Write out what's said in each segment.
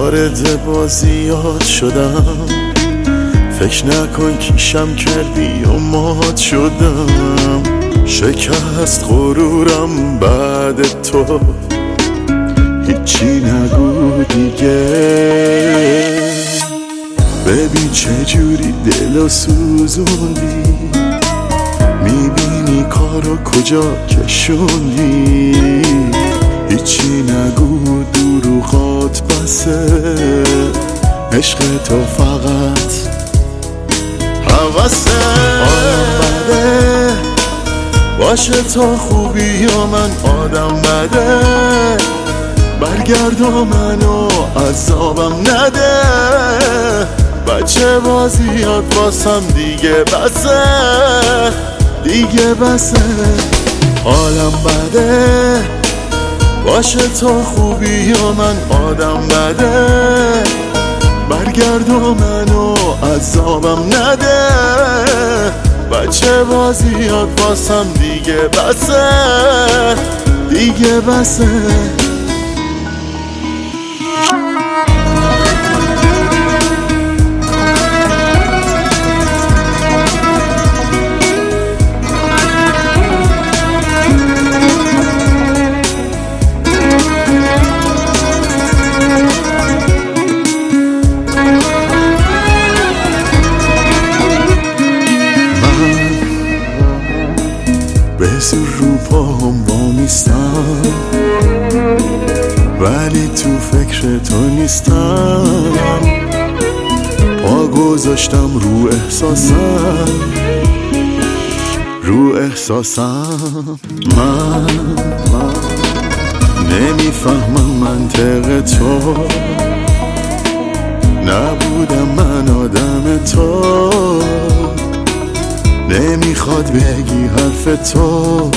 وارد بازیات شدم، فکر نکن کیشم کردی و مات شدم. شکست غرورم بعد تو، هیچی نگو دیگه. ببین چجوری دلو سوزوندی، میبینی کارو کجا کشوندی. هیچی نگو دروغات بسه، عشق تو فقط حواسه. بده باشه تا خوبی یا من آدم بده، برگرد و منو عذابم نده. بچه بازیات واسم دیگه بسه، دیگه بسه. حالم بده باشه تا خوبی یا من آدم بده، برگرد و منو عذابم نده. بچه بازیات واسم دیگه بسه، دیگه بسه. به زور رو پاهم وامیستم، ولی تو فکر تو نیستم. پا گذاشتم رو احساسم، رو احساسم. من نمیفهمم منطق تو، نبودم من آدم تو. نمیخواد بگی حرف تو،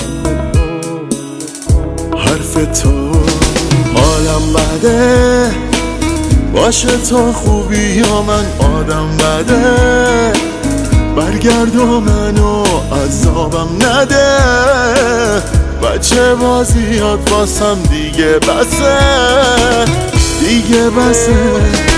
حرف تو. حالم بده باشه تا خوبی یا من آدم بده، برگرد و منو عذابم نده. بچه بازیات واسم دیگه بسه، دیگه بسه.